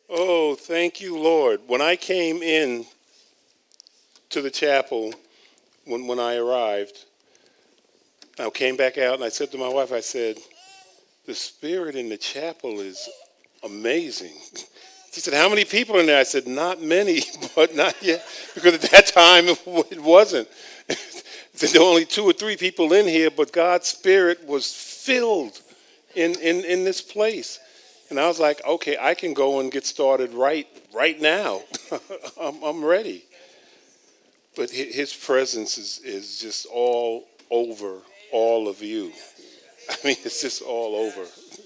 Oh, thank you, Lord. When I came in to the chapel, when I arrived, I came back out and I said to my wife, I said, the spirit in the chapel is amazing. She said, how many people are in there? I said, not many, but not yet. Because at that time, it wasn't. There were only 2 or 3 people in here, but God's spirit was filled in this place. And I was like, okay, I can go and get started right now. I'm ready. But his presence is just all over all of you. I mean, it's just all over.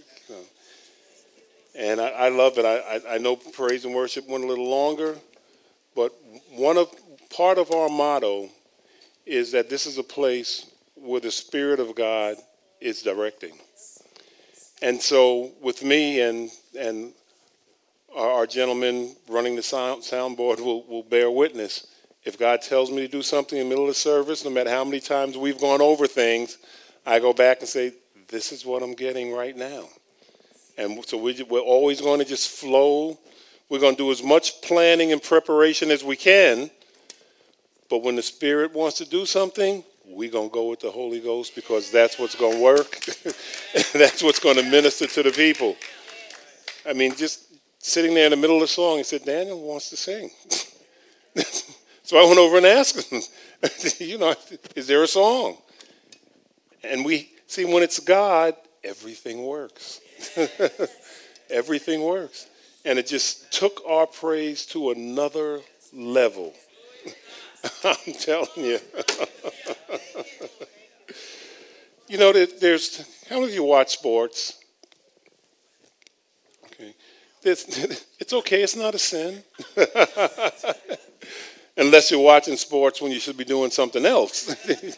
And I love it. I know praise and worship went a little longer, but part of our motto is that this is a place where the Spirit of God is directing. And so with me and our gentleman running the soundboard will bear witness. If God tells me to do something in the middle of the service, no matter how many times we've gone over things, I go back and say, this is what I'm getting right now. And so we're always going to just flow. We're going to do as much planning and preparation as we can. But when the Spirit wants to do something, we're going to go with the Holy Ghost because that's what's going to work. That's what's going to minister to the people. I mean, just sitting there in the middle of the song, he said, Daniel wants to sing. So I went over and asked him, is there a song? And we see when it's God, everything works. Everything works. And it just took our praise to another level. I'm telling you. There's how many of you watch sports? Okay. It's okay. It's not a sin. Unless you're watching sports when you should be doing something else.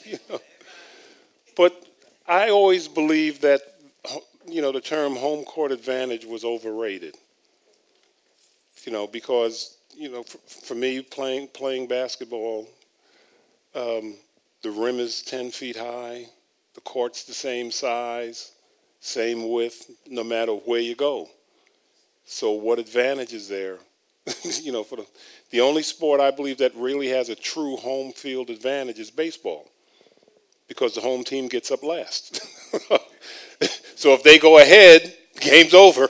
But I always believed that, the term home court advantage was overrated. Because, for me, playing basketball, the rim is 10 feet high, the court's the same size, same width, no matter where you go. So what advantage is there? For the only sport I believe that really has a true home field advantage is baseball, because the home team gets up last. So if they go ahead, game's over.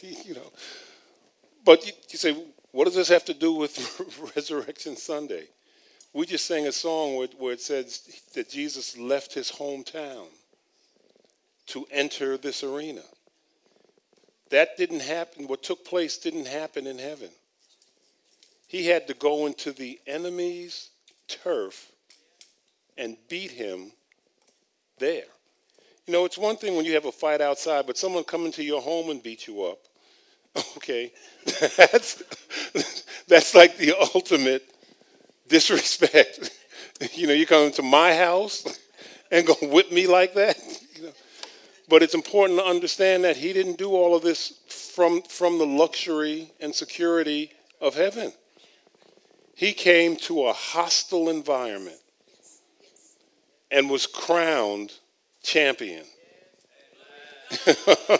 But you say, what does this have to do with Resurrection Sunday? We just sang a song where it says that Jesus left his hometown to enter this arena. That didn't happen. What took place didn't happen in heaven. He had to go into the enemy's turf and beat him there. It's one thing when you have a fight outside, but someone come into your home and beat you up. Okay, that's like the ultimate disrespect. You come into my house and go whip me like that. But it's important to understand that he didn't do all of this from the luxury and security of heaven. He came to a hostile environment and was crowned champion. You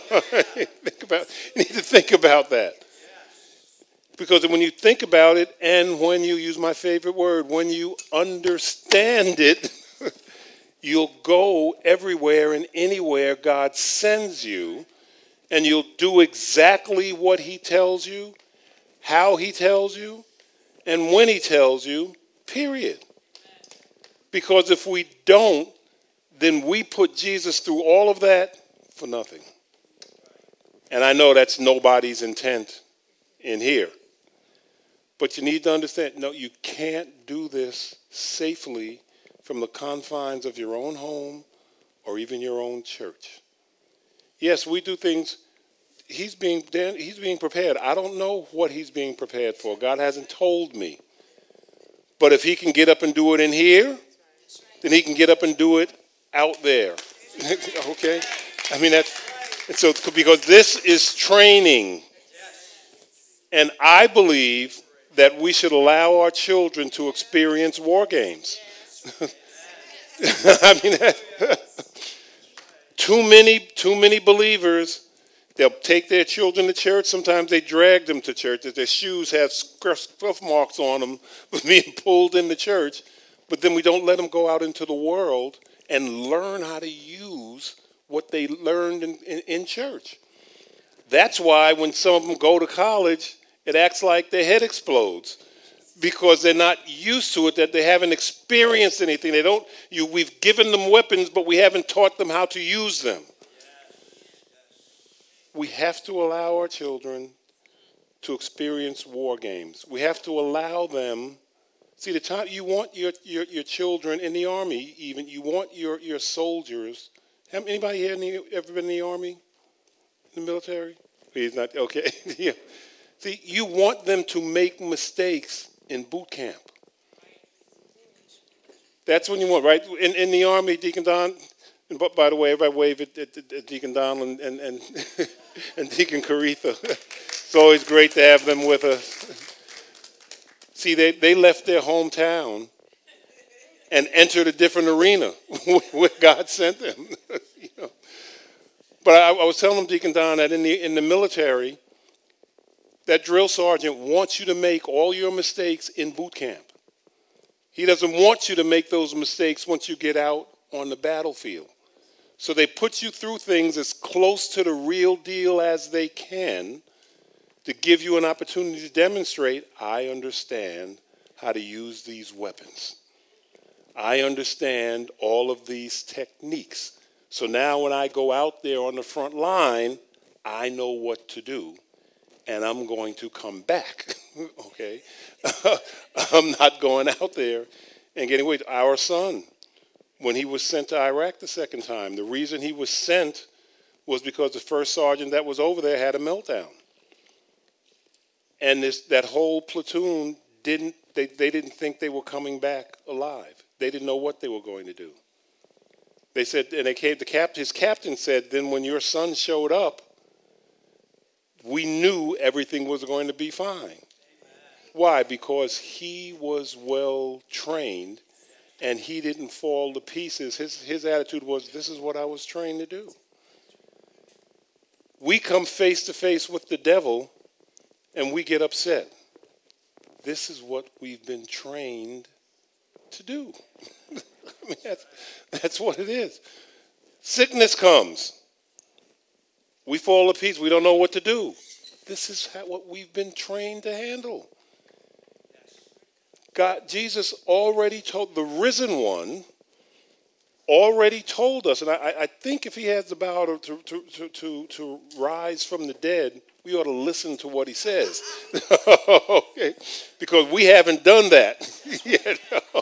need to think about that. Because when you think about it, and when you use my favorite word, when you understand it, you'll go everywhere and anywhere God sends you, and you'll do exactly what he tells you, how he tells you, and when he tells you, period. Because if we don't, then we put Jesus through all of that for nothing. And I know that's nobody's intent in here. But you need to understand, no, you can't do this safely from the confines of your own home or even your own church. Yes, we do things. He's being prepared. I don't know what he's being prepared for. God hasn't told me. But if he can get up and do it in here, then he can get up and do it out there. Okay? I mean, so because this is training. And I believe that we should allow our children to experience war games. I mean, too many believers, They'll take their children to church. Sometimes they drag them to church. Their shoes have scuff marks on them for being pulled into church. But then we don't let them go out into the world and learn how to use what they learned in church. That's why when some of them go to college, it acts like their head explodes because they're not used to it, that they haven't experienced anything. We've given them weapons, but we haven't taught them how to use them. We have to allow our children to experience war games. We have to allow them. See, the time you want your children in the army, even you want your soldiers. Anybody here ever been in the army, in the military? He's not okay. Yeah. See, you want them to make mistakes in boot camp. That's when you want, right? In the army, Deacon Don. And by the way, everybody wave at Deacon Don and and Deacon Caretha. It's always great to have them with us. See, they left their hometown and entered a different arena where God sent them. You know? But I was telling them, Deacon Don, that in the military, that drill sergeant wants you to make all your mistakes in boot camp. He doesn't want you to make those mistakes once you get out on the battlefield. So they put you through things as close to the real deal as they can to give you an opportunity to demonstrate, I understand how to use these weapons. I understand all of these techniques. So now when I go out there on the front line, I know what to do. And I'm going to come back, okay? I'm not going out there and getting away. Our son, when he was sent to Iraq the second time, the reason he was sent was because the first sergeant that was over there had a meltdown. And that whole platoon didn't think they were coming back alive. They didn't know what they were going to do. They said, and his captain said, then when your son showed up, we knew everything was going to be fine. Amen. Why? Because he was well trained and he didn't fall to pieces. His attitude was, this is what I was trained to do. We come face to face with the devil and we get upset. This is what we've been trained to do. I mean, that's what it is. Sickness comes. We fall to pieces. We don't know what to do. This is what we've been trained to handle. Jesus already told, the risen one already told us, and I think if he has the power to rise from the dead, we ought to listen to what he says. Okay? Because we haven't done that yet.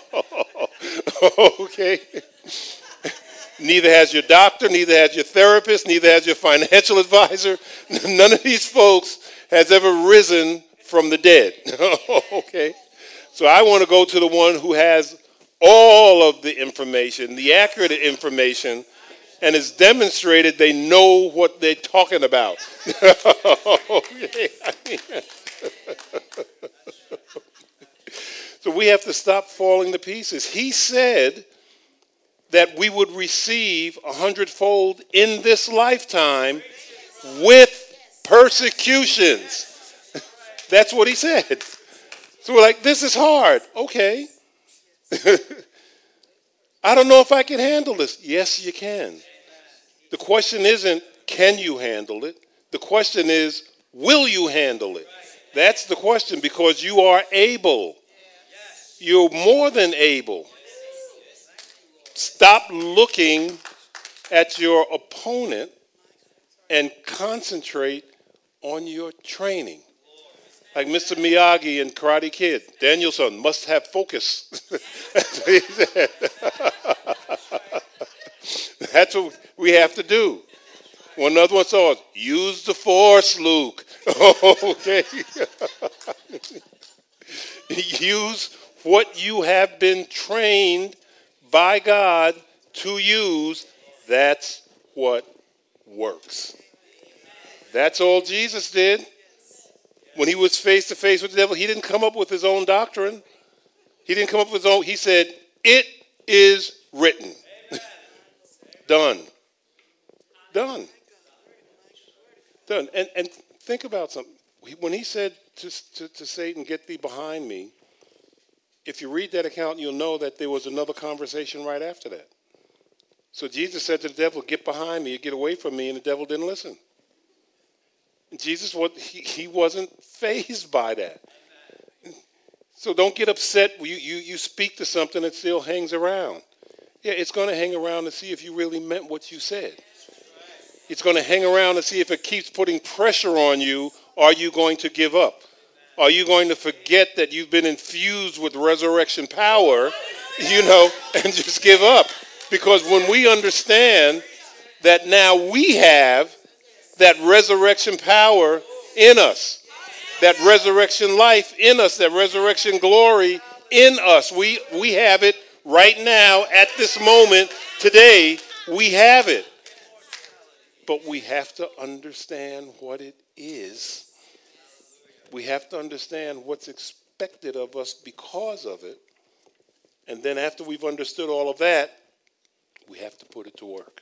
Okay? Neither has your doctor, neither has your therapist, neither has your financial advisor. None of these folks has ever risen from the dead. Okay? So I want to go to the one who has all of the information, the accurate information, and it's demonstrated they know what they're talking about. Okay? So we have to stop falling to pieces. He said that we would receive 100-fold in this lifetime with persecutions. That's what he said. So we're like, this is hard. Okay. I don't know if I can handle this. Yes, you can. The question isn't, can you handle it? The question is, will you handle it? That's the question, because you are able. You're more than able. Stop looking at your opponent and concentrate on your training. Like Mr. Miyagi in Karate Kid, Daniel-san must have focus. That's what he said. That's what we have to do. One another one saw us, use the force, Luke. Okay. Use what you have been trained by God to use. That's what works. That's all Jesus did. When he was face to face with the devil, he didn't come up with his own doctrine. He didn't come up with his own. He said, it is written. Done. Done. Done. And think about something. When he said to Satan, "Get thee behind me," if you read that account, you'll know that there was another conversation right after that. So Jesus said to the devil, "Get behind me, get away from me," and the devil didn't listen. And Jesus, he wasn't fazed by that. So don't get upset. You speak to something that still hangs around. Yeah, it's going to hang around to see if you really meant what you said. It's going to hang around to see if it keeps putting pressure on you. Are you going to give up? Are you going to forget that you've been infused with resurrection power, and just give up? Because when we understand that now we have that resurrection power in us, that resurrection life in us, that resurrection glory in us, we have it right now at this moment today. We have it. But we have to understand what it is. We have to understand what's expected of us because of it. And then after we've understood all of that, we have to put it to work.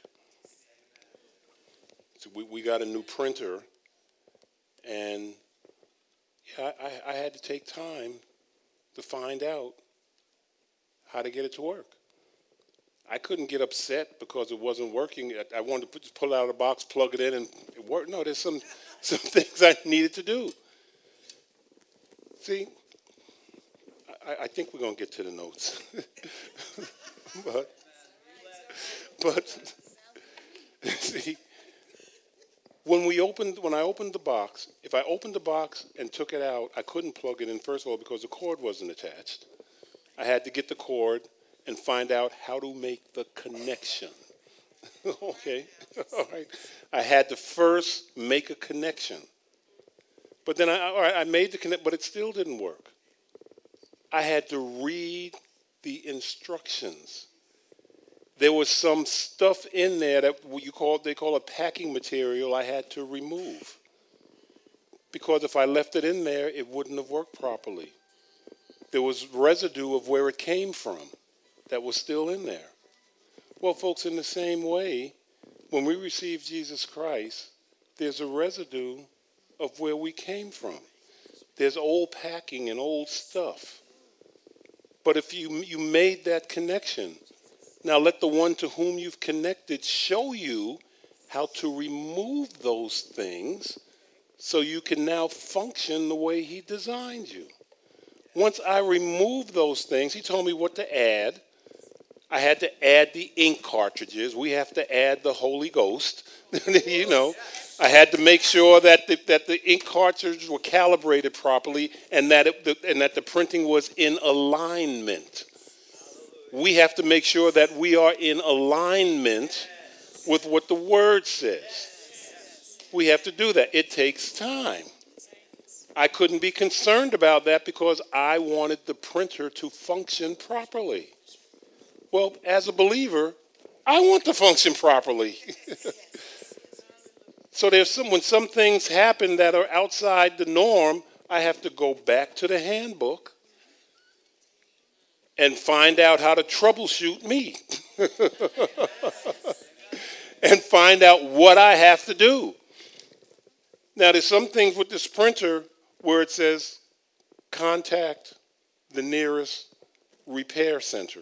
So we got a new printer, and I had to take time to find out how to get it to work. I couldn't get upset because it wasn't working. I wanted to just pull it out of the box, plug it in, and it worked. No, there's some things I needed to do. See, I think we're going to get to the notes. but see, when I opened the box, if I opened the box and took it out, I couldn't plug it in, first of all, because the cord wasn't attached. I had to get the cord and find out how to make the connection. Okay, all right. I had to first make a connection. But then I made the connection, but it still didn't work. I had to read the instructions. There was some stuff in there that they call a packing material I had to remove. Because if I left it in there, it wouldn't have worked properly. There was residue of where it came from that was still in there. Well, folks, in the same way, when we receive Jesus Christ, there's a residue of where we came from. There's old packing and old stuff. But if you made that connection, now let the one to whom you've connected show you how to remove those things so you can now function the way he designed you. Once I removed those things, he told me what to add. I had to add the ink cartridges. We have to add the Holy Ghost. I had to make sure that the ink cartridges were calibrated properly and that the printing was in alignment. We have to make sure that we are in alignment with what the Word says. We have to do that. It takes time. I couldn't be concerned about that because I wanted the printer to function properly. Well, as a believer, I want to function properly. So when some things happen that are outside the norm, I have to go back to the handbook and find out how to troubleshoot me. And find out what I have to do. Now, there's some things with this printer where it says, contact the nearest repair center.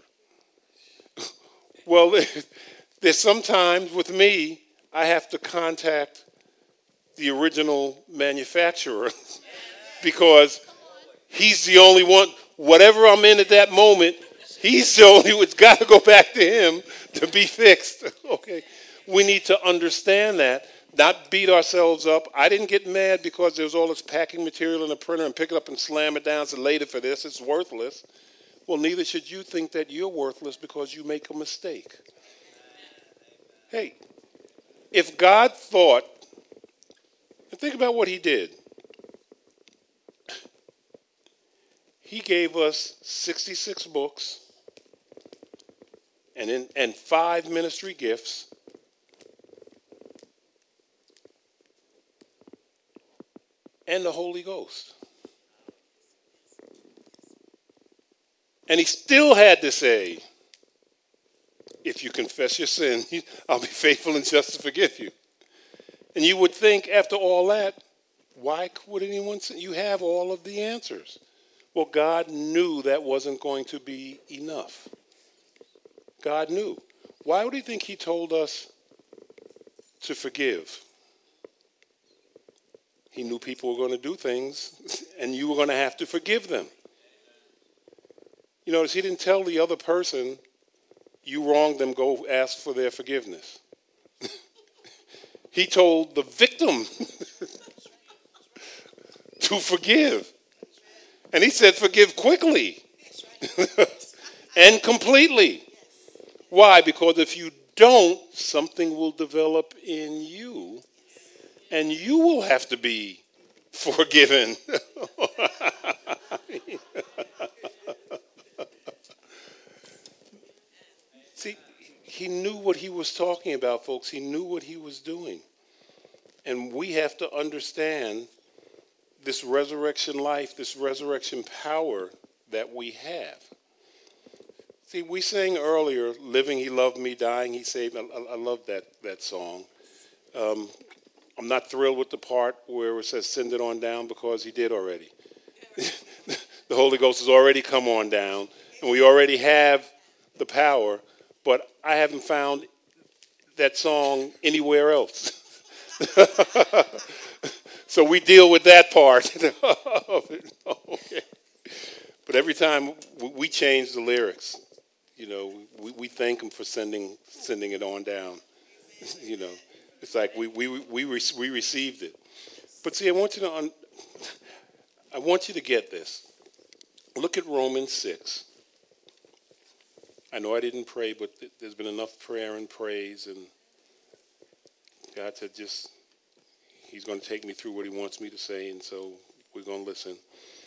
Well, there's sometimes with me, I have to contact the original manufacturer because he's the only one, whatever I'm in at that moment, he's the only one. It's got to go back to him to be fixed. Okay, we need to understand that, not beat ourselves up. I didn't get mad because there's all this packing material in the printer and pick it up and slam it down and say, later for this, it's worthless. Well, neither should you think that you're worthless because you make a mistake. Hey, if God thought, and think about what he did. He gave us 66 books and 5 ministry gifts. And the Holy Ghost. And he still had to say, if you confess your sin, I'll be faithful and just to forgive you. And you would think after all that, why would anyone sin? You have all of the answers. Well, God knew that wasn't going to be enough. God knew. Why would he think he told us to forgive? He knew people were going to do things, and you were going to have to forgive them. You notice he didn't tell the other person, you wronged them, go ask for their forgiveness. He told the victim to forgive. And he said, forgive quickly and completely. Why? Because if you don't, something will develop in you, and you will have to be forgiven. See, he knew what he was talking about, folks. He knew what he was doing. And we have to understand this resurrection life, this resurrection power that we have. See, we sang earlier, living he loved me, dying he saved me. I love that song. I'm not thrilled with the part where it says send it on down because he did already. The Holy Ghost has already come on down, and we already have the power, but I haven't found that song anywhere else. So we deal with that part of it. Okay. But every time we change the lyrics, we thank him for sending it on down. It's like we received it. But see, I want you to get this. Look at Romans 6. I know I didn't pray, but there's been enough prayer and praise, and God said he's going to take me through what he wants me to say, and so we're going to listen.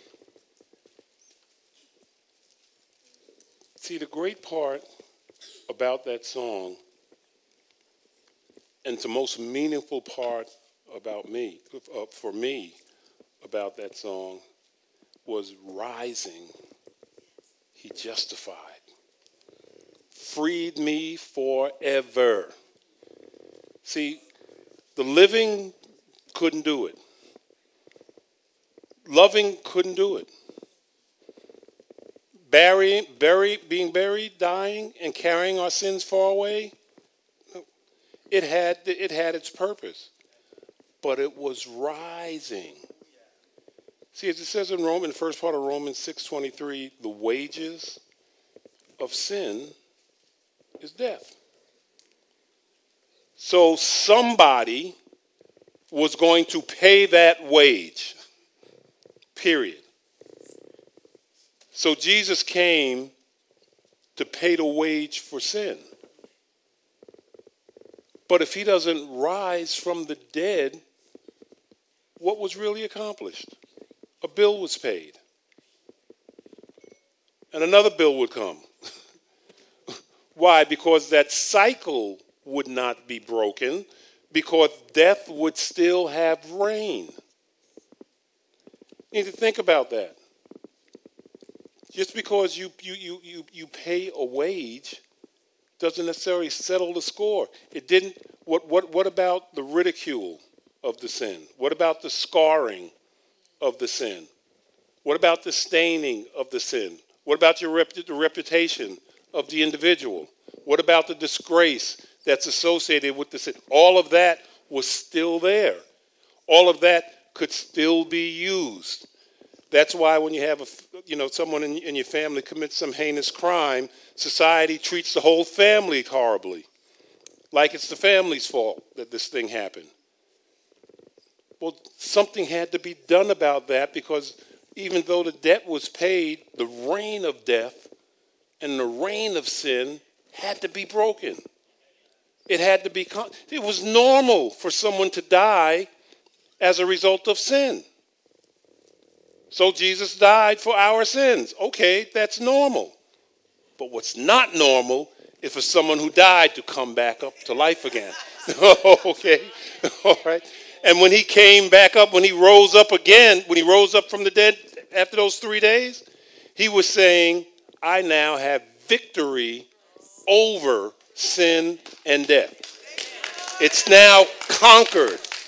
See, the great part about that song, and the most meaningful part for me about that song, was rising. He justified. Freed me forever. See, the living couldn't do it. Loving couldn't do it. Being buried, dying, and carrying our sins far away, it had its purpose. But it was rising. See, as it says in the first part of Romans 6:23, the wages of sin is death. So somebody was going to pay that wage, period. So Jesus came to pay the wage for sin. But if he doesn't rise from the dead, what was really accomplished? A bill was paid. And another bill would come. Why? Because that cycle would not be broken, because death would still have reign. You need to think about that. Just because you pay a wage doesn't necessarily settle the score. It didn't. What about the ridicule of the sin? What about the scarring of the sin? What about the staining of the sin? What about the reputation of the individual? What about the disgrace that's associated with the sin? All of that was still there. All of that could still be used. That's why when you have someone in your family commits some heinous crime, society treats the whole family horribly, like it's the family's fault that this thing happened. Well, something had to be done about that, because even though the debt was paid, the reign of death and the reign of sin had to be broken. It was normal for someone to die as a result of sin. So Jesus died for our sins. Okay, that's normal. But what's not normal is for someone who died to come back up to life again. Okay, all right. And when he came back up, when he rose up again, when he rose up from the dead after those 3 days, he was saying, I now have victory over sin and death. It's now conquered.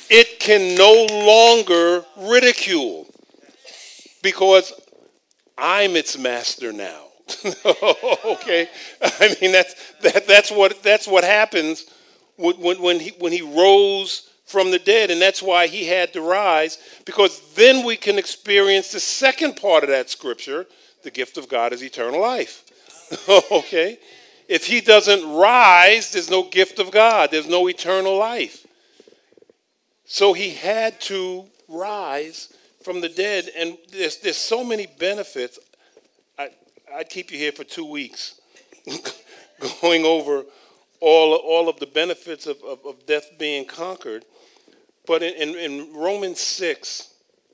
it can no longer ridicule because I'm its master now. Okay, I mean that's what happens when he rose from the dead, and that's why he had to rise, because then we can experience the second part of that scripture: the gift of God is eternal life. Okay, if he doesn't rise, there's no gift of God, there's no eternal life. So he had to rise from the dead, and there's so many benefits. I'd keep you here for 2 weeks going over all of the benefits of death being conquered. But in Romans 6,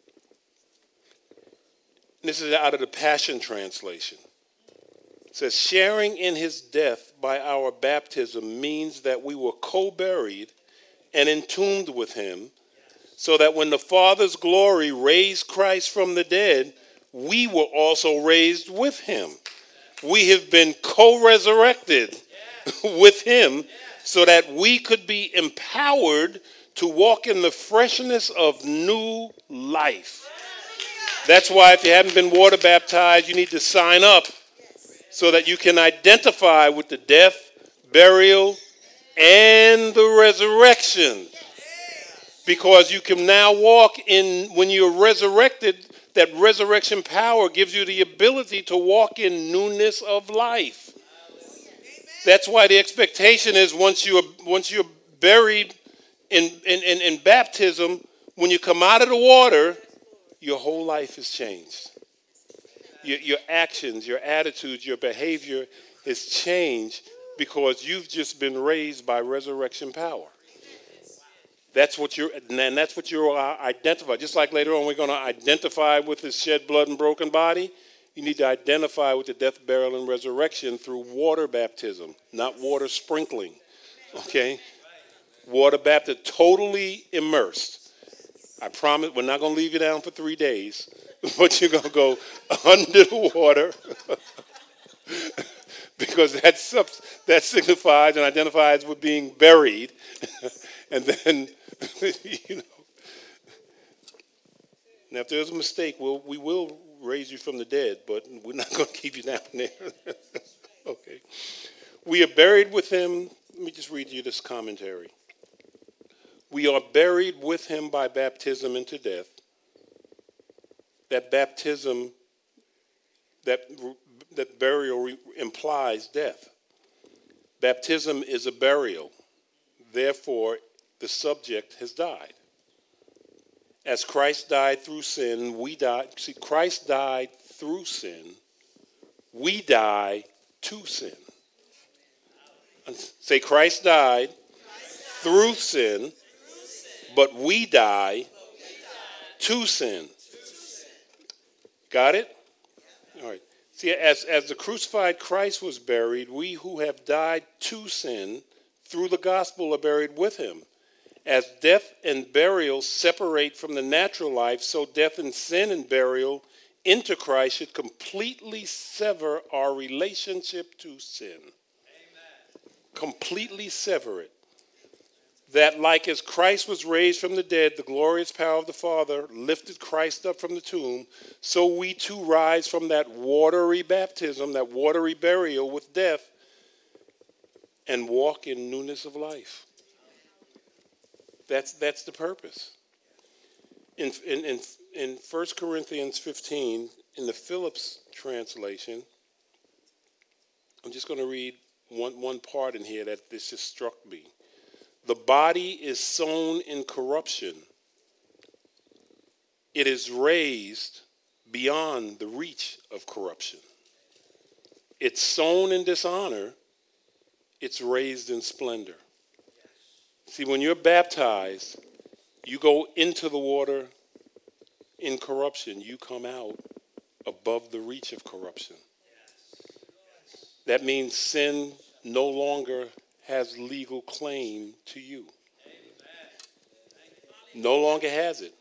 this is out of the Passion Translation, it says, sharing in his death by our baptism means that we were co-buried and entombed with him, so that when the Father's glory raised Christ from the dead, we were also raised with him. We have been co-resurrected with him so that we could be empowered to walk in the freshness of new life. That's why if you haven't been water baptized, you need to sign up so that you can identify with the death, burial, and the resurrection. Because you can now walk in, when you're resurrected, that resurrection power gives you the ability to walk in newness of life. That's why the expectation is once you're buried in baptism, when you come out of the water, your whole life is changed. Your actions, your attitudes, your behavior is changed because you've just been raised by resurrection power. That's what you're identify. Just like later on we're going to identify with his shed blood and broken body, you need to identify with the death, burial, and resurrection through water baptism, not water sprinkling. Okay? Water baptism, totally immersed. I promise we're not going to leave you down for 3 days, but you're going to go under the water because that signifies and identifies with being buried. And then, you know, now if there's a mistake, we will raise you from the dead, but we're not going to keep you down there. Okay. We are buried with him. Let me just read you this commentary. We are buried with him by baptism into death. That baptism, that burial implies death. Baptism is a burial. Therefore, the subject has died. As Christ died through sin, we died. See, Christ died through sin. We die to sin. Say, Christ died through sin, but we die to sin. Got it? All right. See, as the crucified Christ was buried, we who have died to sin through the gospel are buried with him. As death and burial separate from the natural life, so death and sin and burial into Christ should completely sever our relationship to sin. Amen. Completely sever it. That like as Christ was raised from the dead, the glorious power of the Father lifted Christ up from the tomb, so we too rise from that watery baptism, that watery burial with death, and walk in newness of life. That's the purpose. In 1 Corinthians 15, in the Phillips translation, I'm just going to read one part in here that this just struck me. The body is sown in corruption. It is raised beyond the reach of corruption. It's sown in dishonor. It's raised in splendor. See, when you're baptized, you go into the water in corruption. You come out above the reach of corruption. That means sin no longer has legal claim to you. No longer has it.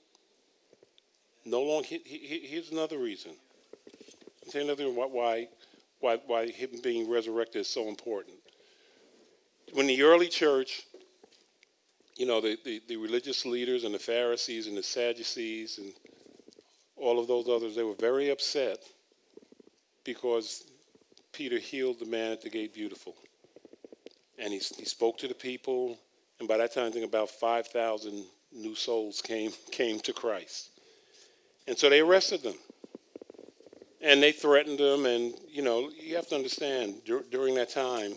No longer. Here's another reason. I'll tell you another reason why him being resurrected is so important. When the early church the religious leaders and the Pharisees and the Sadducees and all of those others, they were very upset because Peter healed the man at the gate beautiful. And he spoke to the people, and by that time, I think about 5,000 new souls came to Christ. And so they arrested them. And they threatened them, and, you have to understand, during that time,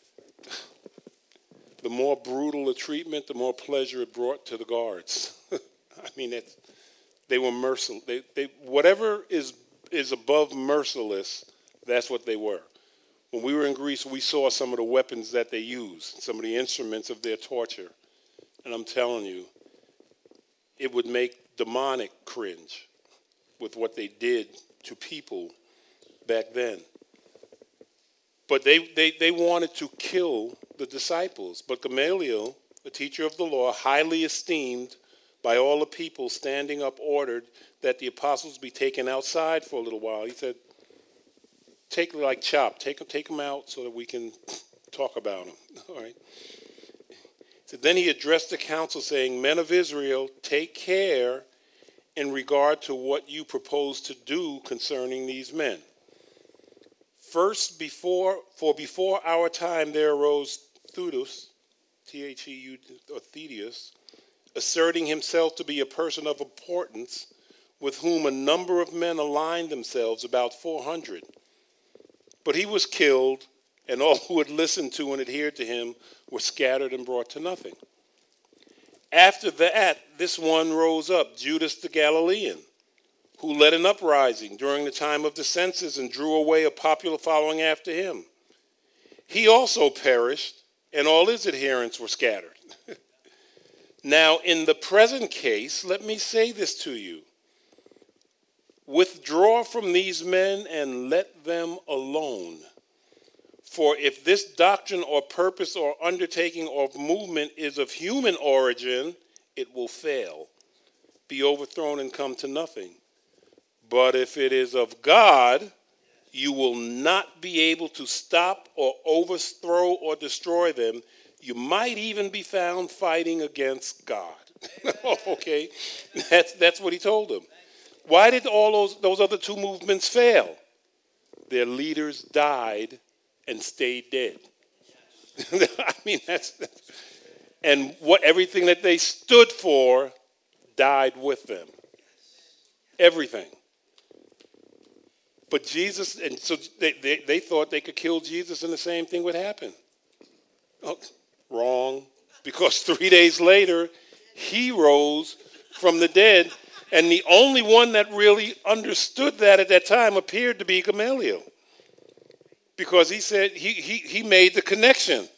the more brutal the treatment, the more pleasure it brought to the guards. I mean, they were merciless. They whatever is above merciless, that's what they were. When we were in Greece, we saw some of the weapons that they used, some of the instruments of their torture. And I'm telling you, it would make demonic cringe with what they did to people back then. But they wanted to kill the disciples. But Gamaliel, the teacher of the law, highly esteemed by all the people, standing up, ordered that the apostles be taken outside for a little while. He said, take them out so that we can talk about them. All right. So then he addressed the council saying, men of Israel, take care in regard to what you propose to do concerning these men. First, before our time there arose Theudas, Theudas, asserting himself to be a person of importance, with whom a number of men aligned themselves, about 400. But he was killed, and all who had listened to and adhered to him were scattered and brought to nothing. After that, this one rose up, Judas the Galilean, who led an uprising during the time of the census and drew away a popular following after him. He also perished, and all his adherents were scattered. Now, in the present case, let me say this to you. Withdraw from these men and let them alone. For if this doctrine or purpose or undertaking or movement is of human origin, it will fail, be overthrown, and come to nothing. But if it is of God, you will not be able to stop or overthrow or destroy them. You might even be found fighting against God. Okay, that's what he told them. Why did all those other two movements fail? Their leaders died and stayed dead. I mean, and everything that they stood for died with them. Everything. But Jesus, and so they thought they could kill Jesus and the same thing would happen. Oh, wrong. Because 3 days later, he rose from the dead. And the only one that really understood that at that time appeared to be Gamaliel. Because he said, he made the connection.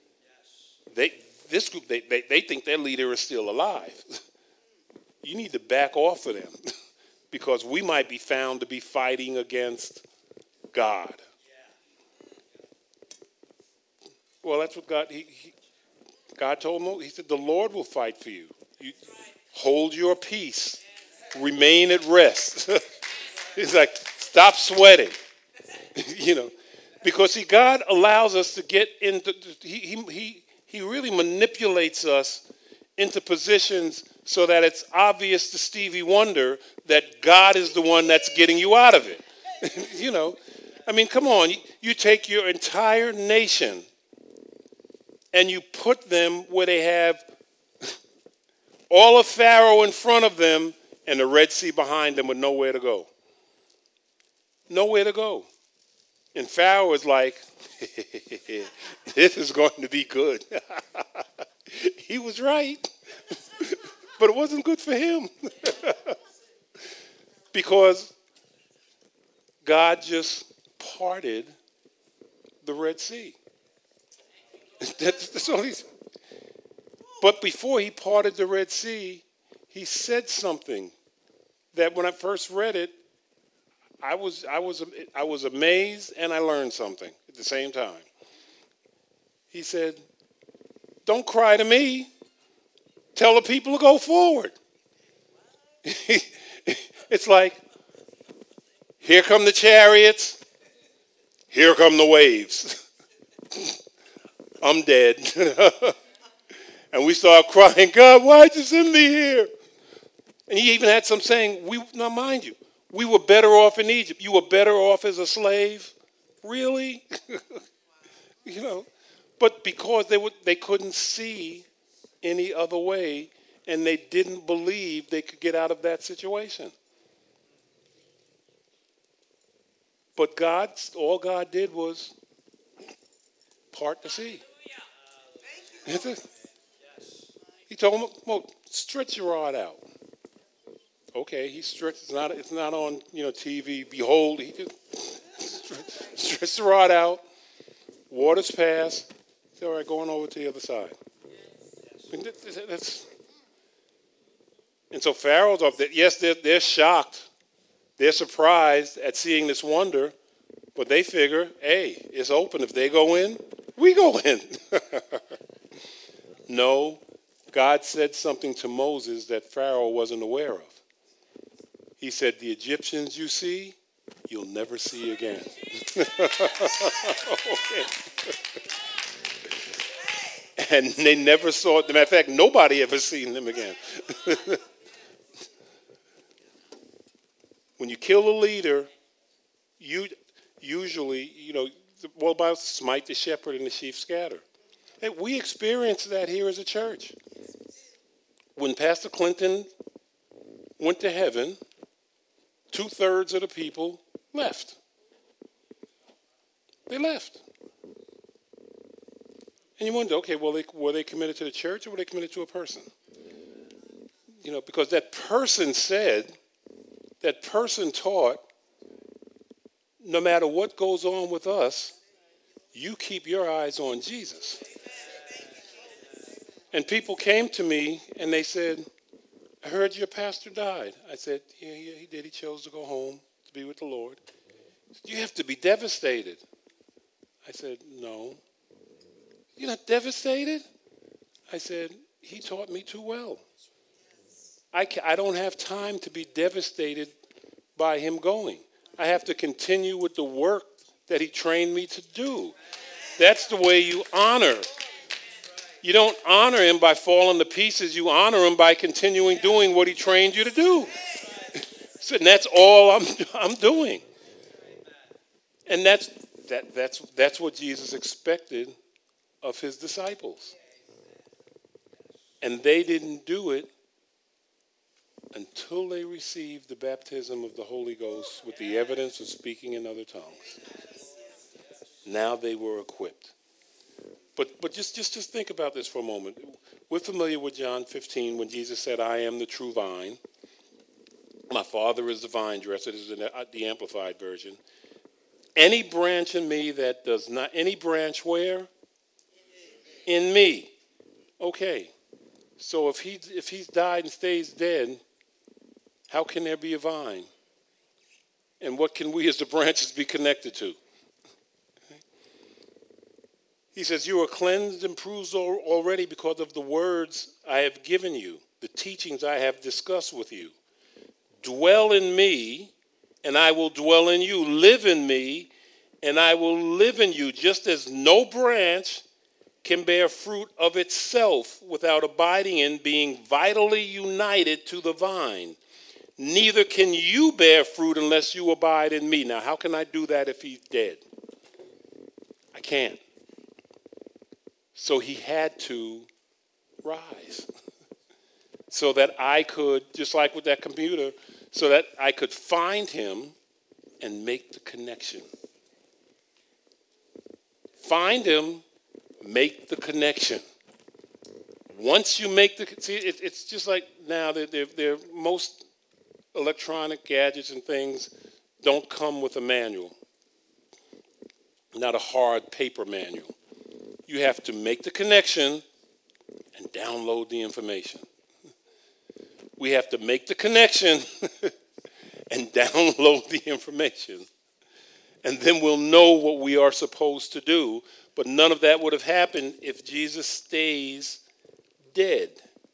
This group, they think their leader is still alive. You need to back off of them. Because we might be found to be fighting against God. Well, that's what God told Moses. He said, the Lord will fight for you. You hold your peace. Remain at rest. He's like, stop sweating. Because God allows us to get into, he really manipulates us into positions so that it's obvious to Stevie Wonder that God is the one that's getting you out of it. I mean, come on. You take your entire nation and you put them where they have all of Pharaoh in front of them and the Red Sea behind them with nowhere to go. Nowhere to go. And Pharaoh is like, this is going to be good. He was right. But it wasn't good for him. Because God just parted the Red Sea. That's all he's. But before he parted the Red Sea, he said something that when I first read it, I was amazed and I learned something at the same time. He said, don't cry to me. Tell the people to go forward. It's like, here come the chariots. Here come the waves. I'm dead. And we start crying, God, why'd you send me here? And he even had some saying, now mind you, we were better off in Egypt. You were better off as a slave? Really? You know, but because they couldn't see any other way, and they didn't believe they could get out of that situation. But all God did was part the sea. He told him, well, stretch your rod out. Okay, he stretched. It's not on TV. Behold, he just stretched the rod out. Waters pass. It's all right, going over to the other side. And so Pharaoh's up there. Yes, they're shocked. They're surprised at seeing this wonder, but they figure, hey, it's open. If they go in, we go in. No, God said something to Moses that Pharaoh wasn't aware of. He said, the Egyptians you see, you'll never see again. Okay. And they never saw it. As a matter of fact, nobody ever seen them again. When you kill a leader, you usually, the Bible smite the shepherd and the sheep scatter. Hey, we experienced that here as a church. When Pastor Clinton went to heaven, 2/3 of the people left. They left. And you wonder, okay, well, were they committed to the church or were they committed to a person? Because that person taught, no matter what goes on with us, you keep your eyes on Jesus. And people came to me and they said, I heard your pastor died. I said, yeah, he did. He chose to go home to be with the Lord. You have to be devastated. I said, no. You're not devastated? I said, he taught me too well. I don't have time to be devastated by him going. I have to continue with the work that he trained me to do. That's the way you honor. You don't honor him by falling to pieces. You honor him by continuing doing what he trained you to do. So, and that's all I'm doing. And that's what Jesus expected of his disciples. And they didn't do it until they received the baptism of the Holy Ghost with the evidence of speaking in other tongues. Now they were equipped. But just think about this for a moment. We're familiar with John 15 when Jesus said, I am the true vine. My Father is the vine dresser. This is the Amplified version. Any branch in me that does not, any branch where? In me. Okay. So if he's died and stays dead, how can there be a vine? And what can we as the branches be connected to? He says, you are cleansed and proved already because of the words I have given you, the teachings I have discussed with you. Dwell in me, and I will dwell in you. Live in me, and I will live in you, just as no branch can bear fruit of itself without abiding in being vitally united to the vine. Neither can you bear fruit unless you abide in me. Now, how can I do that if he's dead? I can't. So he had to rise so that I could, just like with that computer, so that I could find him and make the connection. Find him, make the connection. Once you make it's just like now they're most electronic gadgets and things don't come with a manual, not a hard paper manual. You have to make the connection and download the information. We have to make the connection and download the information. And then we'll know what we are supposed to do. But none of that would have happened if Jesus stays dead.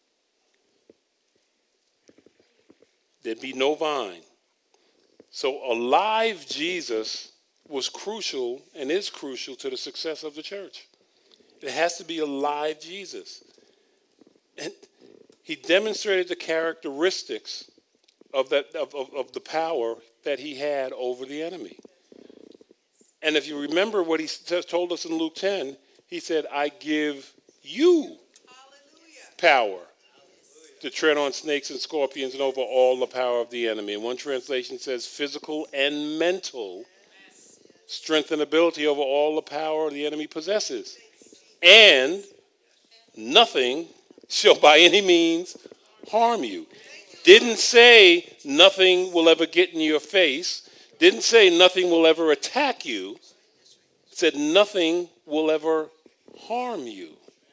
There'd be no vine. So a live Jesus was crucial and is crucial to the success of the church. It has to be a live Jesus. And he demonstrated the characteristics of the power that he had over the enemy. And if you remember what he told us in Luke 10, he said, I give you power to tread on snakes and scorpions and over all the power of the enemy. And one translation says physical and mental strength and ability over all the power the enemy possesses. And nothing shall by any means harm you. Didn't say nothing will ever get in your face. Didn't say nothing will ever attack you. Said nothing will ever harm you.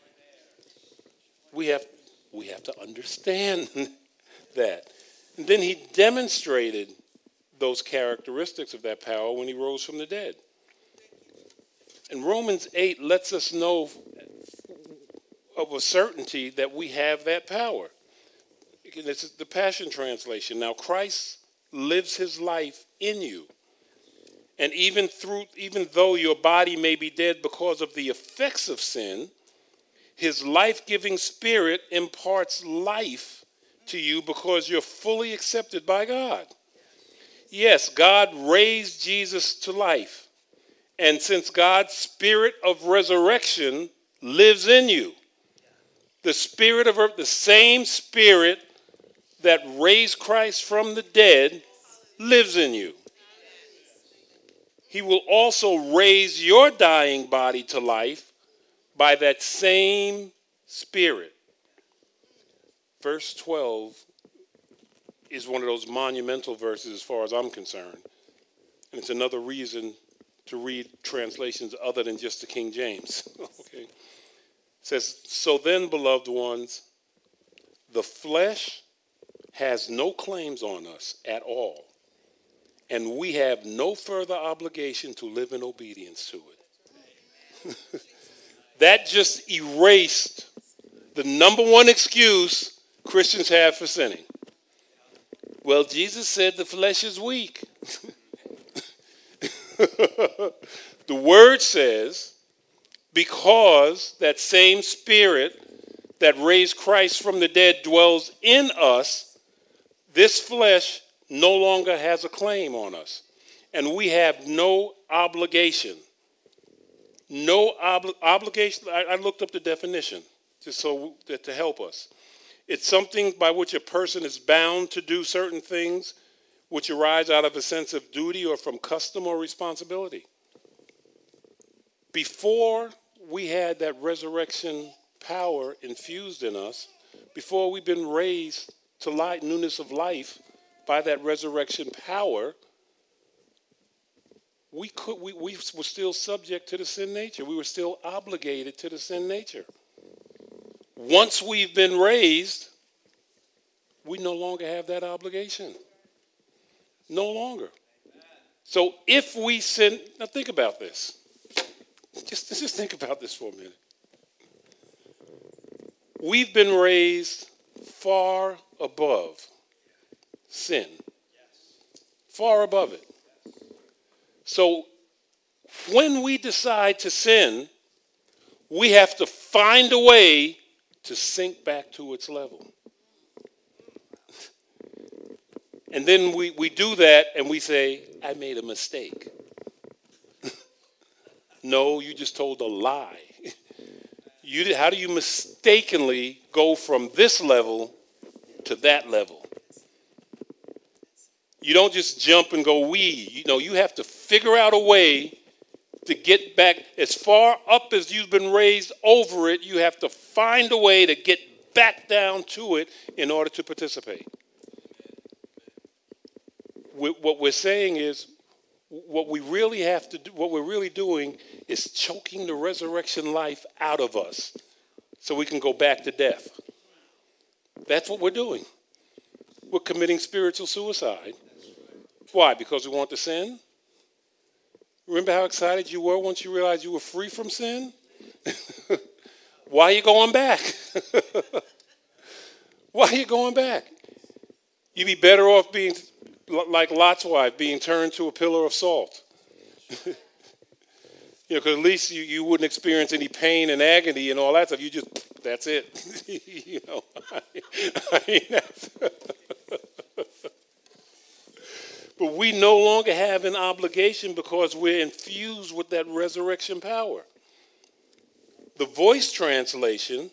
We have to understand that. And then he demonstrated those characteristics of that power when he rose from the dead. And Romans 8 lets us know of a certainty that we have that power. This is the Passion Translation. Now Christ lives his life in you. And even though your body may be dead because of the effects of sin, his life-giving spirit imparts life to you because you're fully accepted by God. Yes, God raised Jesus to life. And since God's spirit of resurrection lives in you, the same spirit that raised Christ from the dead lives in you. He will also raise your dying body to life by that same spirit. Verse 12 is one of those monumental verses as far as I'm concerned. And it's another reason to read translations other than just the King James. Okay. It says, so then, beloved ones, the flesh has no claims on us at all. And we have no further obligation to live in obedience to it. That just erased the number one excuse Christians have for sinning. Well, Jesus said the flesh is weak. The word says, because that same spirit that raised Christ from the dead dwells in us, this flesh no longer has a claim on us. And we have no obligation. No obligation. I looked up the definition just so that to help us. It's something by which a person is bound to do certain things which arise out of a sense of duty or from custom or responsibility. Before we had that resurrection power infused in us, before we've been raised to newness of life by that resurrection power, we were still subject to the sin nature. We were still obligated to the sin nature. Once we've been raised, we no longer have that obligation. No longer. So if we sin, now think about this. Just think about this for a minute. We've been raised far above sin. Far above it. So when we decide to sin, we have to find a way to sink back to its level. And then we do that and we say, I made a mistake. No, you just told a lie. How do you mistakenly go from this level to that level? You don't just jump and go wee. You have to figure out a way to get back as far up as you've been raised over it. You have to find a way to get back down to it in order to participate. What we're saying is, what we really have to do, what we're really doing is choking the resurrection life out of us so we can go back to death. That's what we're doing. We're committing spiritual suicide. Why? Because we want to sin? Remember how excited you were once you realized you were free from sin? Why are you going back? Why are you going back? You'd be better off being like Lot's wife, being turned to a pillar of salt. Because at least you wouldn't experience any pain and agony and all that stuff. You just That's it. You know, I mean, but we no longer have an obligation because we're infused with that resurrection power. The Voice translation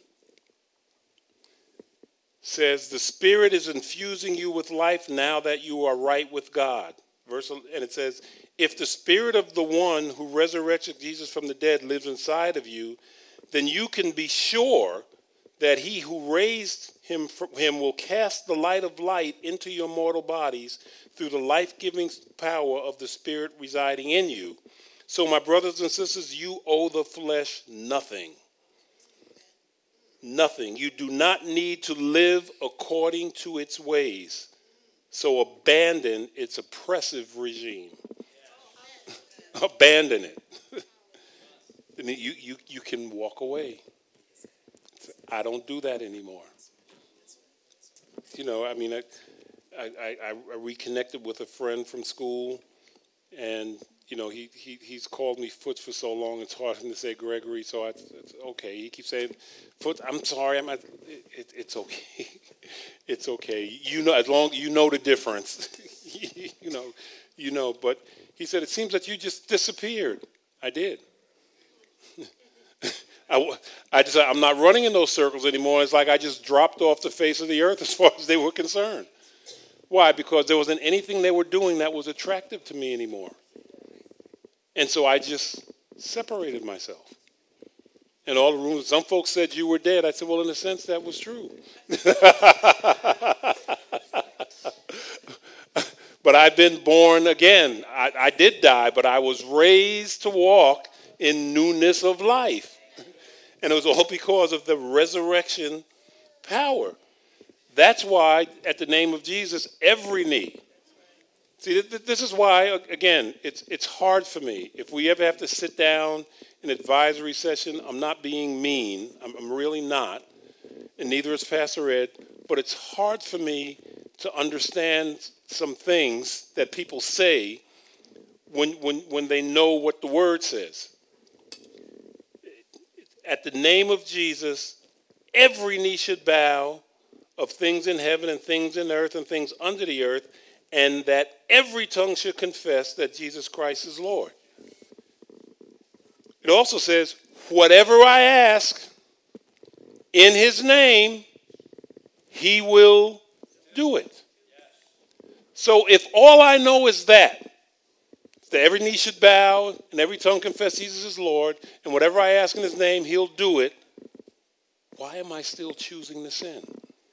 says, the Spirit is infusing you with life now that you are right with God. And it says, if the Spirit of the one who resurrected Jesus from the dead lives inside of you, then you can be sure that he who raised him will cast the light of light into your mortal bodies through the life-giving power of the Spirit residing in you. So, my brothers and sisters, you owe the flesh nothing. Nothing. You do not need to live according to its ways. So abandon its oppressive regime. Abandon it. And you can walk away. I don't do that anymore. You know, I mean, I reconnected with a friend from school, and you know, he's called me Foots for so long, it's hard for him to say Gregory, so it's okay. He keeps saying, Foots, I'm sorry, it's okay. It's okay. You know, as long you know the difference. you know, but he said, it seems that you just disappeared. I did. I'm not running in those circles anymore. It's like I just dropped off the face of the earth as far as they were concerned. Why? Because there wasn't anything they were doing that was attractive to me anymore. And so I just separated myself. And all the rumors, some folks said you were dead. I said, well, in a sense, that was true. But I've been born again. I did die, but I was raised to walk in newness of life. And it was all because of the resurrection power. That's why, at the name of Jesus, every knee. See, this is why, again, it's hard for me. If we ever have to sit down in an advisory session, I'm not being mean. I'm really not. And neither is Pastor Ed. But it's hard for me to understand some things that people say when they know what the Word says. At the name of Jesus, every knee should bow, of things in heaven and things in earth and things under the earth, and that every tongue should confess that Jesus Christ is Lord. It also says, whatever I ask in his name, he will do it. So if all I know is that every knee should bow and every tongue confess Jesus is Lord, and whatever I ask in his name, he'll do it, why am I still choosing to sin?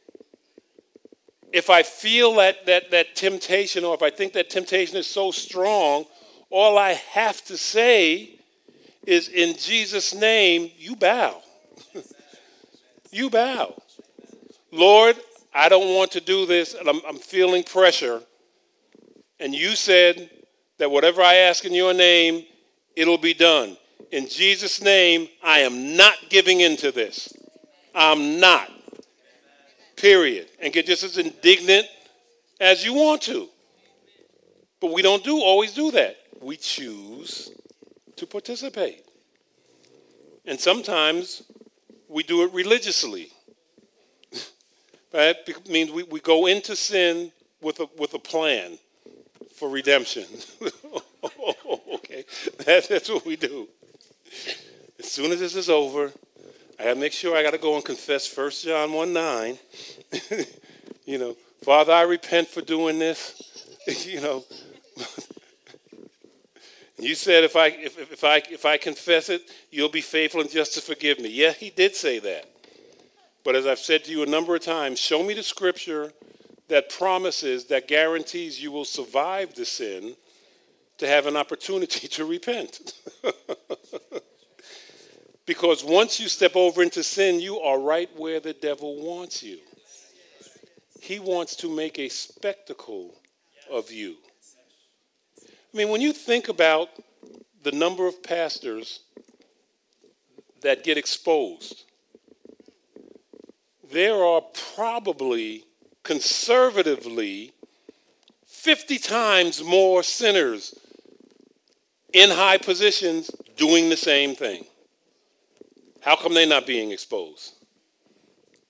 If I feel that temptation, or if I think that temptation is so strong, all I have to say is, in Jesus' name, you bow. You bow. Lord, I don't want to do this, and I'm feeling pressure. And you said that whatever I ask in your name, it'll be done. In Jesus' name, I am not giving in to this. I'm not. Period. And get just as indignant as you want to. But we don't always do that. We choose to participate. And sometimes we do it religiously. That means we go into sin with a plan for redemption. Okay, that's what we do. As soon as this is over, I got to make sure I got to go and confess 1 John 1:9. You know, Father, I repent for doing this. You know, you said if I confess it, you'll be faithful and just to forgive me. Yeah, he did say that. But as I've said to you a number of times, show me the scripture that promises, that guarantees you will survive the sin to have an opportunity to repent. Because once you step over into sin, you are right where the devil wants you. He wants to make a spectacle of you. I mean, when you think about the number of pastors that get exposed, there are probably, conservatively, 50 times more sinners in high positions doing the same thing. How come they're not being exposed?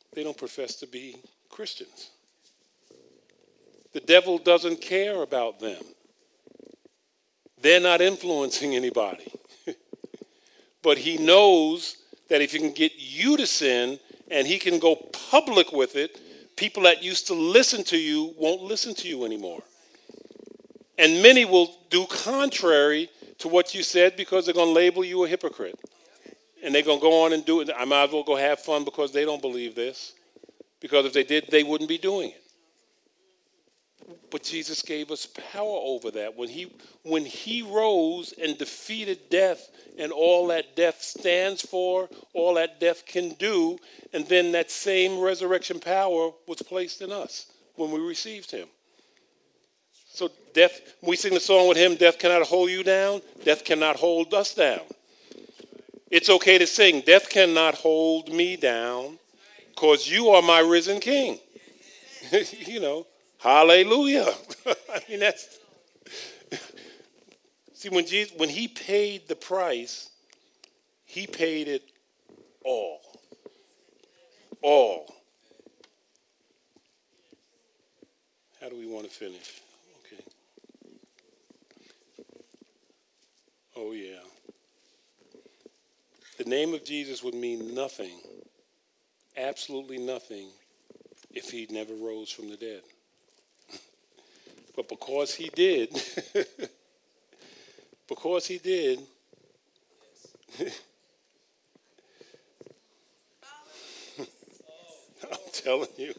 They don't profess to be Christians. The devil doesn't care about them. They're not influencing anybody. But he knows that if he can get you to sin and he can go public with it, people that used to listen to you won't listen to you anymore. And many will do contrary to what you said because they're going to label you a hypocrite. And they're going to go on and do it. I might as well go have fun because they don't believe this. Because if they did, they wouldn't be doing it. But Jesus gave us power over that. When he rose and defeated death and all that death stands for, all that death can do, and then that same resurrection power was placed in us when we received him. So death, we sing the song with him, death cannot hold you down, death cannot hold us down. It's okay to sing, death cannot hold me down because you are my risen king. You know, hallelujah. I mean, that's... See, when he paid the price, he paid it all. All. How do we want to finish? Okay. Oh, yeah. The name of Jesus would mean nothing, absolutely nothing, if he never rose from the dead. But because he did, I'm telling you,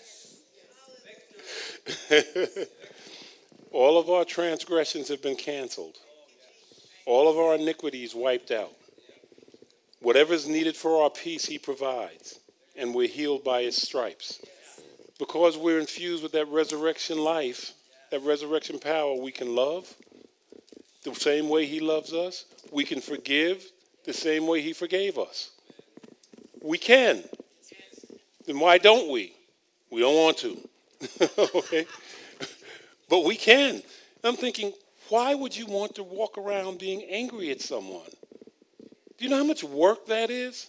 all of our transgressions have been canceled. All of our iniquities wiped out. Whatever is needed for our peace, he provides. And we're healed by his stripes. Because we're infused with that resurrection life, that resurrection power, we can love the same way he loves us. We can forgive the same way he forgave us. We can. Then why don't we? We don't want to. Okay? But we can. I'm thinking, why would you want to walk around being angry at someone? Do you know how much work that is?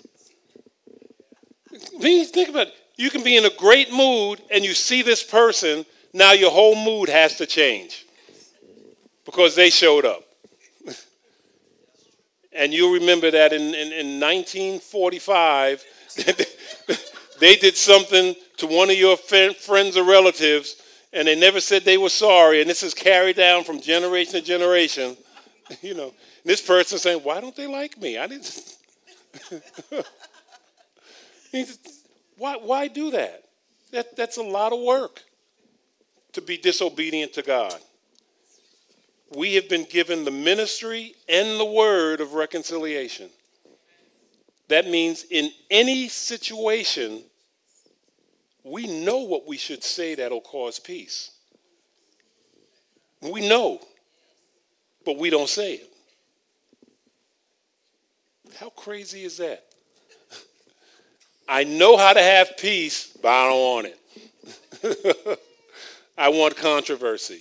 Think about it. You can be in a great mood and you see this person, now your whole mood has to change because they showed up. And you'll remember that in 1945, they did something to one of your friends or relatives, and they never said they were sorry, and this is carried down from generation to generation. You know, this person saying, why don't they like me? I didn't. Why do that? That's a lot of work to be disobedient to God. We have been given the ministry and the word of reconciliation. That means in any situation, we know what we should say that'll cause peace. We know, but we don't say it. How crazy is that? I know how to have peace, but I don't want it. I want controversy.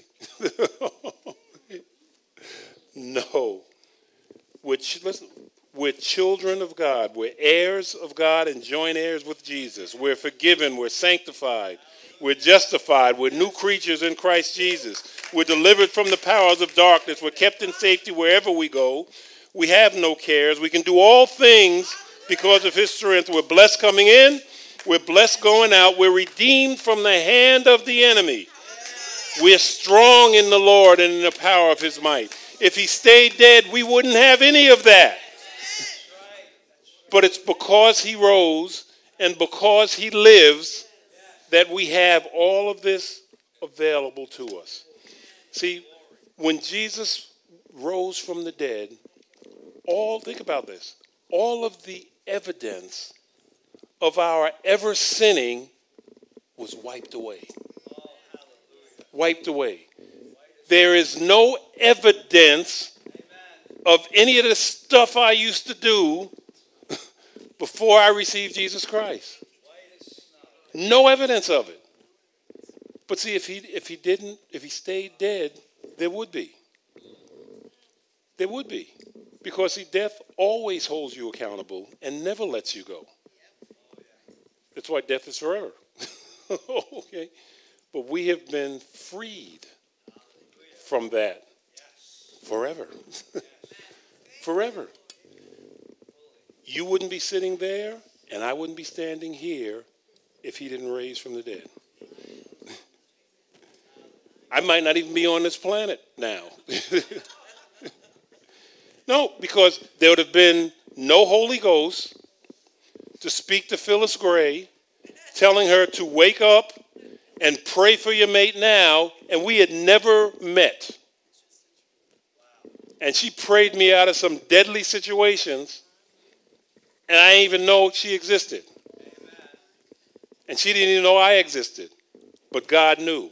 No. We're children of God. We're heirs of God and joint heirs with Jesus. We're forgiven. We're sanctified. We're justified. We're new creatures in Christ Jesus. We're delivered from the powers of darkness. We're kept in safety wherever we go. We have no cares. We can do all things because of his strength. We're blessed coming in. We're blessed going out. We're redeemed from the hand of the enemy. We're strong in the Lord and in the power of his might. If he stayed dead, we wouldn't have any of that. But it's because he rose and because he lives that we have all of this available to us. See, when Jesus rose from the dead, think about this, all of the evidence of our ever sinning was wiped away. Wiped away. There is no evidence of any of the stuff I used to do before I received Jesus Christ. No evidence of it. But see, if he stayed dead, there would be. There would be. Because see, death always holds you accountable and never lets you go. That's why death is forever. Okay? But we have been freed from that forever. Forever. You wouldn't be sitting there, and I wouldn't be standing here if he didn't raise from the dead. I might not even be on this planet now. No, because there would have been no Holy Ghost to speak to Phyllis Gray, telling her to wake up and pray for your mate now, and we had never met. And she prayed me out of some deadly situations, and I didn't even know she existed. And she didn't even know I existed, but God knew.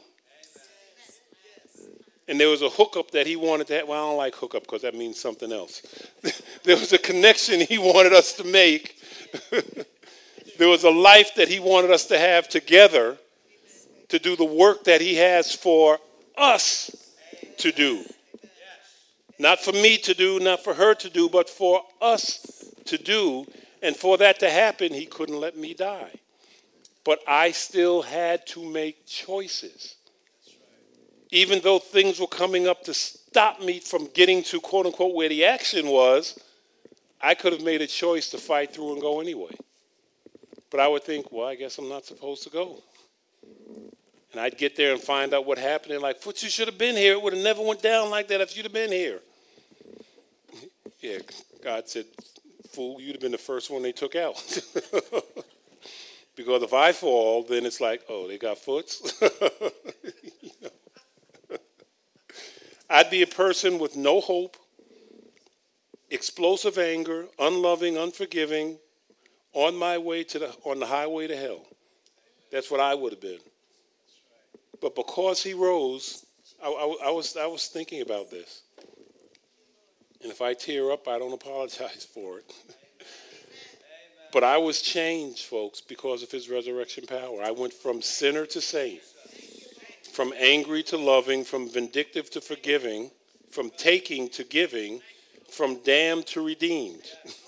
And there was a hookup that he wanted to have. Well, I don't like hookup because that means something else. There was a connection he wanted us to make. There was a life that he wanted us to have together to do the work that he has for us to do. Not for me to do, not for her to do, but for us to do. And for that to happen, he couldn't let me die. But I still had to make choices. Even though things were coming up to stop me from getting to, quote unquote, where the action was, I could have made a choice to fight through and go anyway. But I would think, well, I guess I'm not supposed to go. And I'd get there and find out what happened. And like, Foots, you should have been here. It would have never went down like that if you'd have been here. Yeah, God said, fool, you'd have been the first one they took out. Because if I fall, then it's like, oh, they got Foots. You know? I'd be a person with no hope, explosive anger, unloving, unforgiving, on my way on the highway to hell. That's what I would have been. But because he rose, I was thinking about this. And if I tear up, I don't apologize for it. But I was changed, folks, because of his resurrection power. I went from sinner to saint. From angry to loving, from vindictive to forgiving, from taking to giving, from damned to redeemed.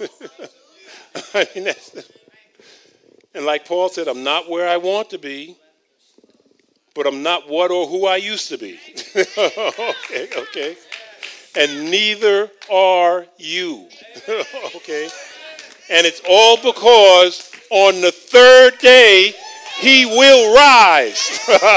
I mean, and like Paul said, I'm not where I want to be, but I'm not what or who I used to be. Okay. And neither are you. Okay. And it's all because on the third day, he will rise.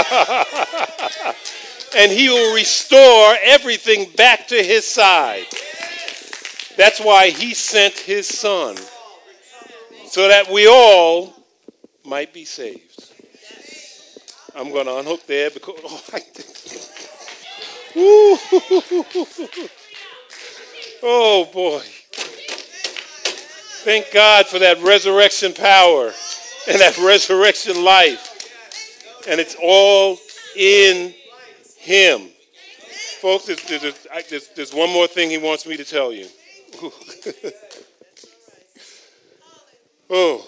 And he will restore everything back to his side. That's why he sent his son. So that we all might be saved. I'm going to unhook there because... Oh, boy. Thank God for that resurrection power and that resurrection life. And it's all in him. Folks, there's one more thing he wants me to tell you. Oh.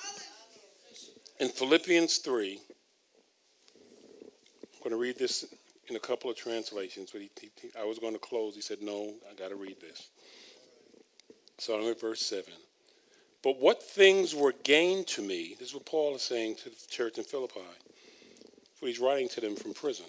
In Philippians 3, I'm going to read this in a couple of translations, but I was going to close. He said, no, I got to read this. So I'm at verse 7. But what things were gained to me, this is what Paul is saying to the church in Philippi, what he's writing to them from prison.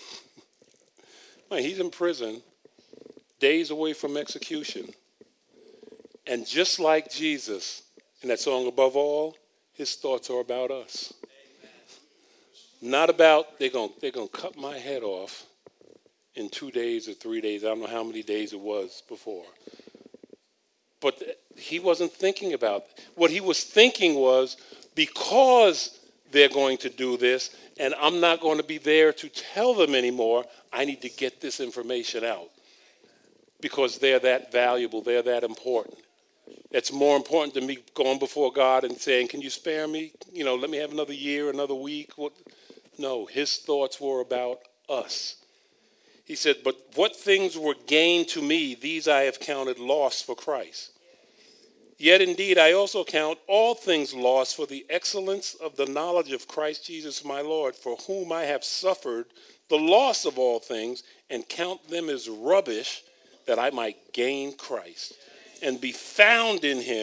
He's in prison, days away from execution. And just like Jesus in that song, Above All, his thoughts are about us. Not about they're going to cut my head off in 2 days or 3 days. I don't know how many days it was before. But he wasn't thinking about it. What he was thinking was, because they're going to do this and I'm not going to be there to tell them anymore, I need to get this information out. Because they're that valuable, they're that important. It's more important to me going before God and saying, can you spare me? You know, let me have another year, another week. No, his thoughts were about us. He said, but what things were gained to me, these I have counted loss for Christ. Yet indeed I also count all things lost for the excellence of the knowledge of Christ Jesus my Lord, for whom I have suffered the loss of all things, and count them as rubbish, that I might gain Christ and be found in him,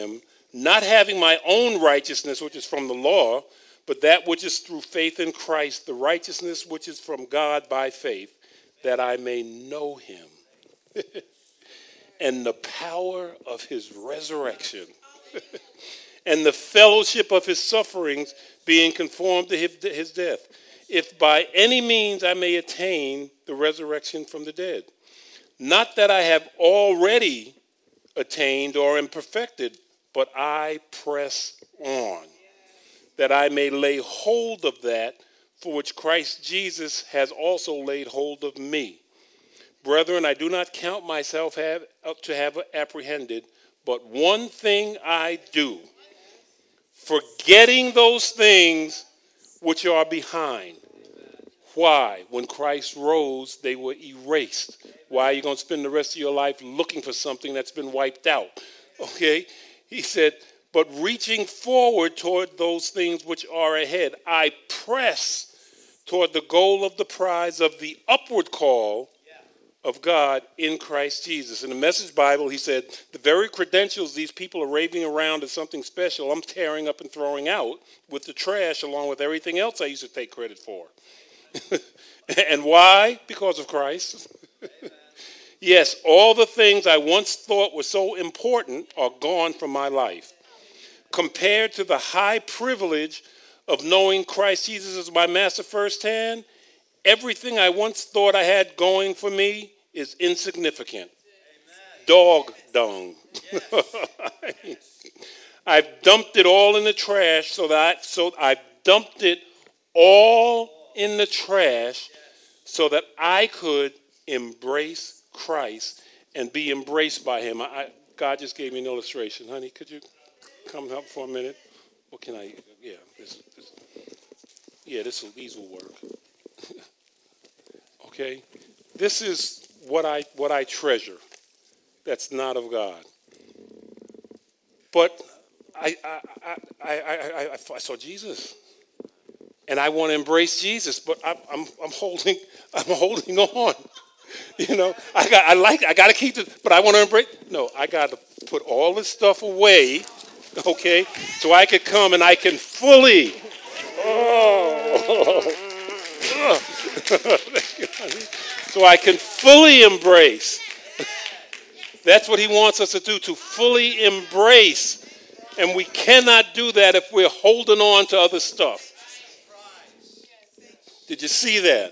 not having my own righteousness, which is from the law, but that which is through faith in Christ, the righteousness which is from God by faith, that I may know him and the power of his resurrection and the fellowship of his sufferings, being conformed to his death, if by any means I may attain the resurrection from the dead. Not that I have already attained or am perfected, but I press on, that I may lay hold of that for which Christ Jesus has also laid hold of me. Brethren, I do not count myself to have apprehended, but one thing I do, forgetting those things which are behind. Why? When Christ rose, they were erased. Why are you going to spend the rest of your life looking for something that's been wiped out? Okay? He said, but reaching forward toward those things which are ahead, I press toward the goal of the prize of the upward call of God in Christ Jesus. In the Message Bible, he said, the very credentials these people are raving around as something special, I'm tearing up and throwing out with the trash along with everything else I used to take credit for. And why? Because of Christ. Yes, all the things I once thought were so important are gone from my life. Compared to the high privilege of knowing Christ Jesus as my master firsthand, everything I once thought I had going for me is insignificant. Dog dung. I've dumped it all in the trash so I've dumped it all in the trash so that I could embrace Christ and be embraced by him. God just gave me an illustration. Honey, could you come up for a minute? What can I? Yeah, these will work. Okay, this is what I treasure. That's not of God. But I saw Jesus, and I want to embrace Jesus. But I'm holding on. You know, I got to keep it, but I want to embrace. No, I got to put all this stuff away. Okay, so I could come and I can fully. So I can fully embrace. That's what he wants us to do, to fully embrace. And we cannot do that if we're holding on to other stuff. Did you see that?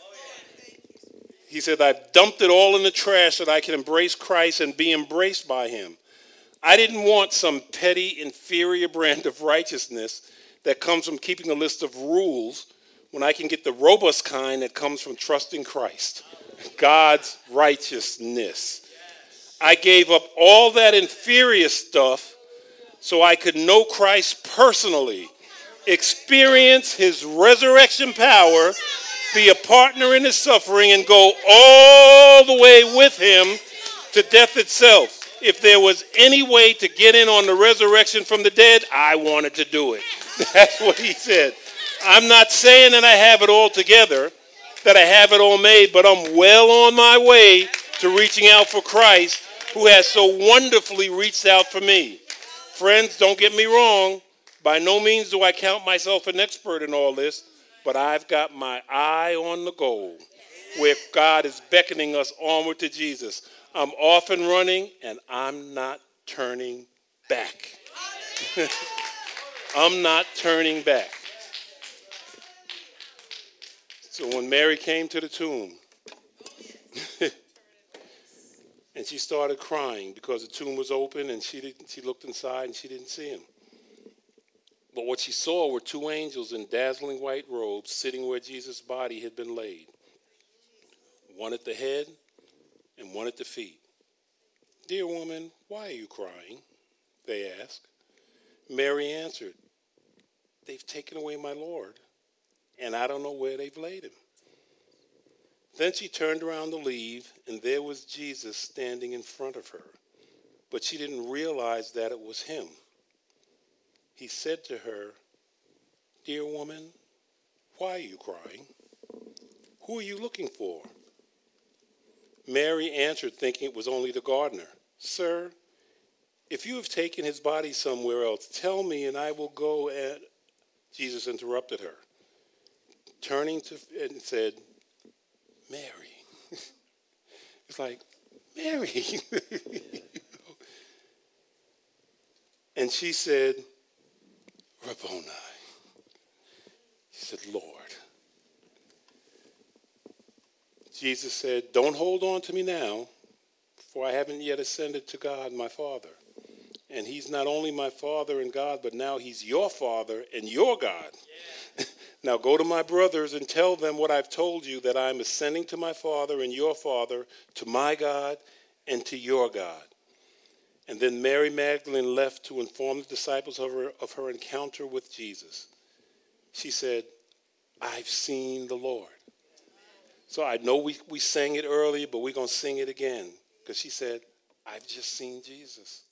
He said, I've dumped it all in the trash so that I can embrace Christ and be embraced by him. I didn't want some petty, inferior brand of righteousness that comes from keeping a list of rules when I can get the robust kind that comes from trusting Christ, God's righteousness. I gave up all that inferior stuff so I could know Christ personally, experience his resurrection power, be a partner in his suffering, and go all the way with him to death itself. If there was any way to get in on the resurrection from the dead, I wanted to do it. That's what he said. I'm not saying that I have it all together, that I have it all made, but I'm well on my way to reaching out for Christ, who has so wonderfully reached out for me. Friends, don't get me wrong. By no means do I count myself an expert in all this, but I've got my eye on the goal, where God is beckoning us onward to Jesus. I'm off and running, and I'm not turning back. I'm not turning back. So when Mary came to the tomb, and she started crying because the tomb was open, and she looked inside and she didn't see him. But what she saw were two angels in dazzling white robes sitting where Jesus' body had been laid, one at the head and one at the feet. Dear woman, why are you crying? They asked. Mary answered, they've taken away my Lord, and I don't know where they've laid him. Then she turned around to leave, and there was Jesus standing in front of her. But she didn't realize that it was him. He said to her, dear woman, why are you crying? Who are you looking for? Mary answered, thinking it was only the gardener. Sir, if you have taken his body somewhere else, tell me and I will go. And Jesus interrupted her, turning to and said, Mary. It's like, Mary. And she said, Rabboni. She said, Lord. Jesus said, don't hold on to me now, for I haven't yet ascended to God, my Father. And he's not only my Father and God, but now he's your Father and your God. Yeah. Now go to my brothers and tell them what I've told you, that I'm ascending to my Father and your Father, to my God and to your God. And then Mary Magdalene left to inform the disciples of her encounter with Jesus. She said, I've seen the Lord. So I know we sang it earlier, but we're going to sing it again. Because she said, I've just seen Jesus.